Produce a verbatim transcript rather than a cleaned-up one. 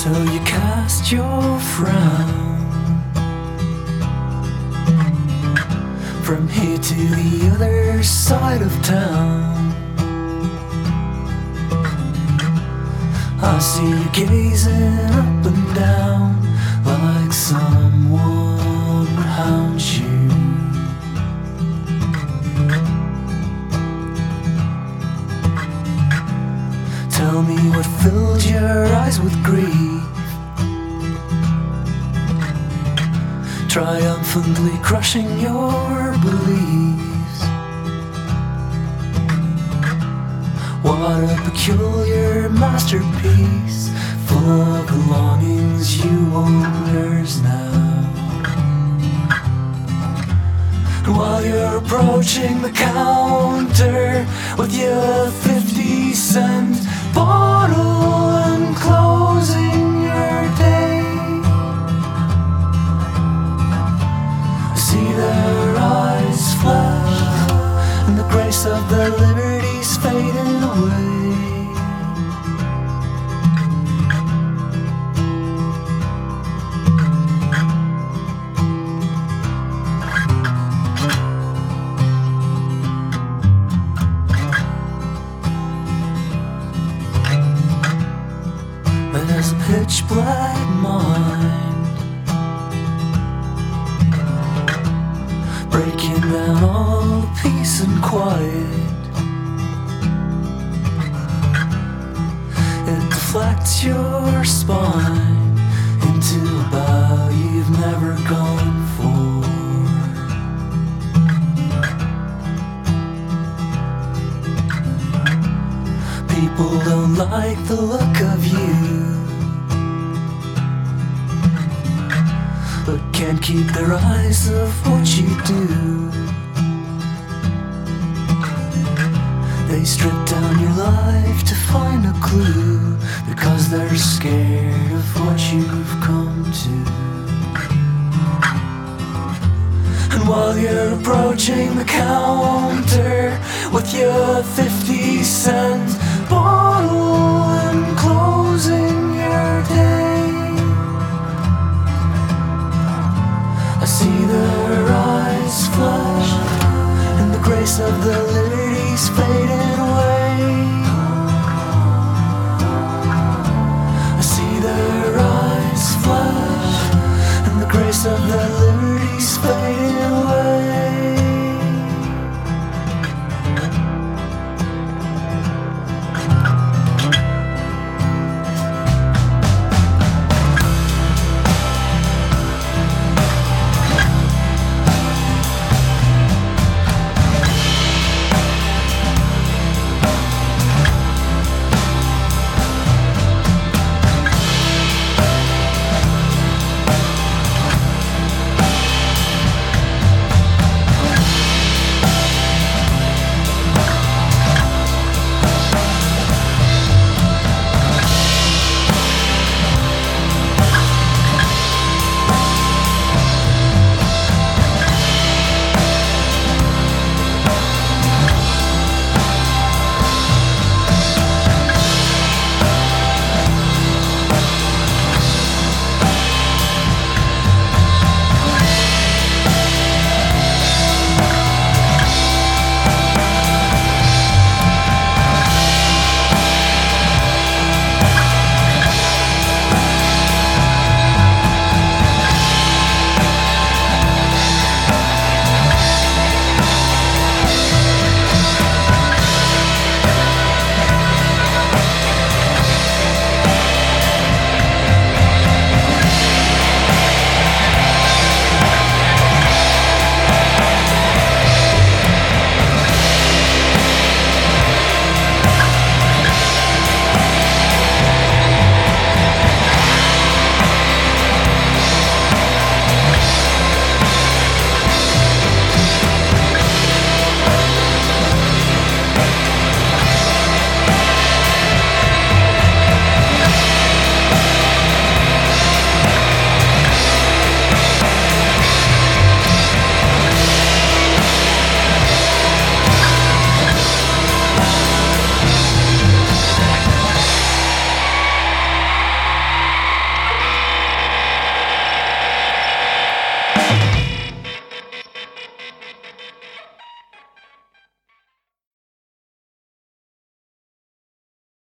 So you cast your frown from here to the other side of town. I see you gazing up and down like someone would hound you. Tell me what filled your eyes with grief, triumphantly crushing your beliefs. What a peculiar masterpiece, full of belongings you owners now. And while you're approaching the counter with your fifty cent bottle and closing your day, see their eyes flash and the grace of their liberties fading away. There's a pitch black mind breaking down all peace and quiet. It deflects your spine into a bow you've never gone for. People don't like the look of you, but can't keep their eyes off what you do. They strip down your life to find a clue, because they're scared of what you've come to. And while you're approaching the counter with your fifty cent bottle and